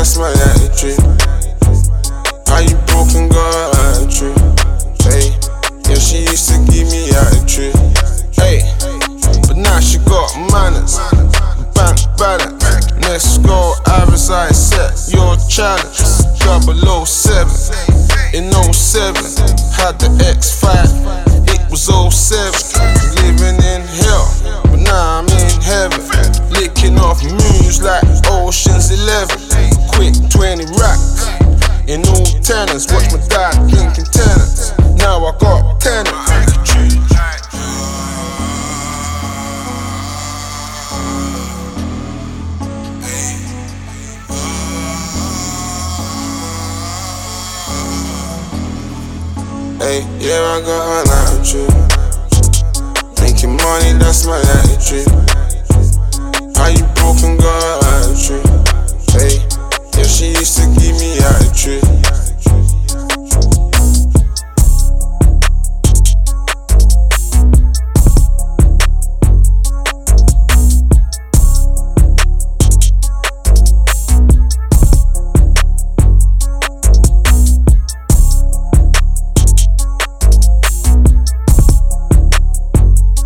that's my attitude. How you broken, got attitude? Hey, yeah, she used to give me attitude. Hey, but now she got manners, bank balance. Let's go, average I set your challenge. 007 in 07, had the X5, it was 07. Living in hell, but now I'm in heaven. Licking off moons like Ocean's 11. Quick 20 racks in all tenants. Watch my dad drinking tenants. Now I got tenants. Hey, yeah, I got an attitude. Making money, that's my attitude.